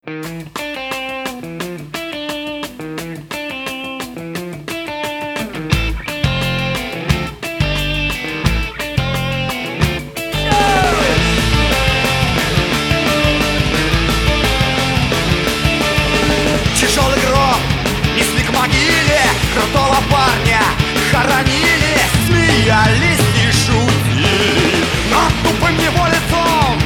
Тяжелый гроб несли к могиле, крутого парня хоронили, смеялись и шутили над тупым его лицом.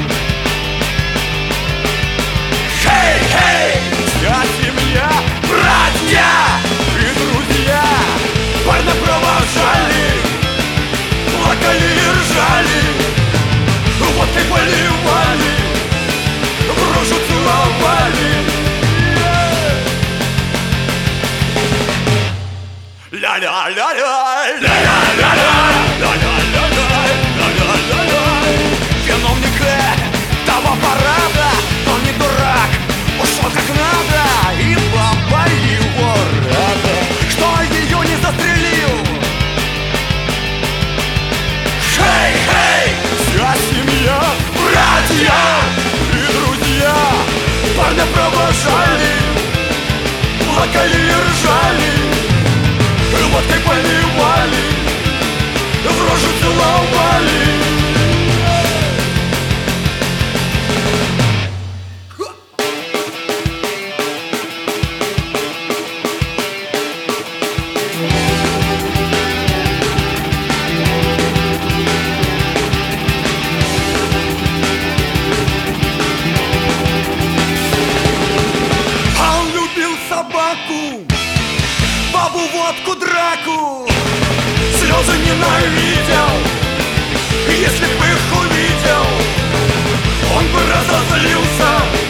Хей, вся семья, братья и друзья парня провожали, плакали и ржали, водкой поливали, в рожу целовали. Виновника того парада, он не дурак, ушел как надо, и баба его рада, что ее не застрелил. Хей, вся семья, братья и друзья парня провожали, плакали и ржали, водкой поливали, в рожу целовали. А он любил собаку, бабу, водку, драку, слезы ненавидел. Если бы их увидел, он бы разозлился.